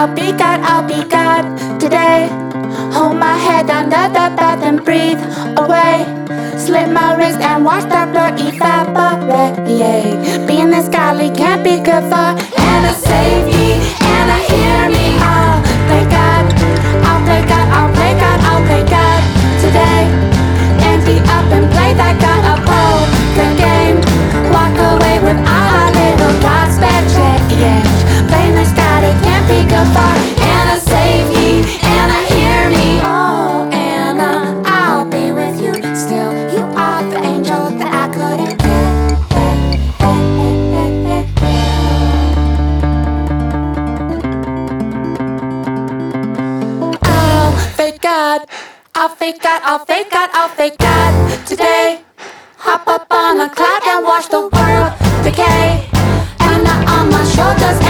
I'll be God today. Hold my head under the bath and breathe away. Slit my wrist and watch the blood evaporate. Being this godly can't be good for Anna, save me, Anna, hear me. I'll play God, I'll play God, I'll play God, I'll play God today. Empty up and play that God a poker game. Walk away with our little God spare change. Playing this God, it can't be good for Anna, save me, Anna, hear me. Oh, Anna, I'll be with you still. You are the angel that I couldn't get. I'll fake God, I'll fake God, I'll fake God, I'll fake God today. Hop up on a cloud and watch the world decay. Anna on my shoulders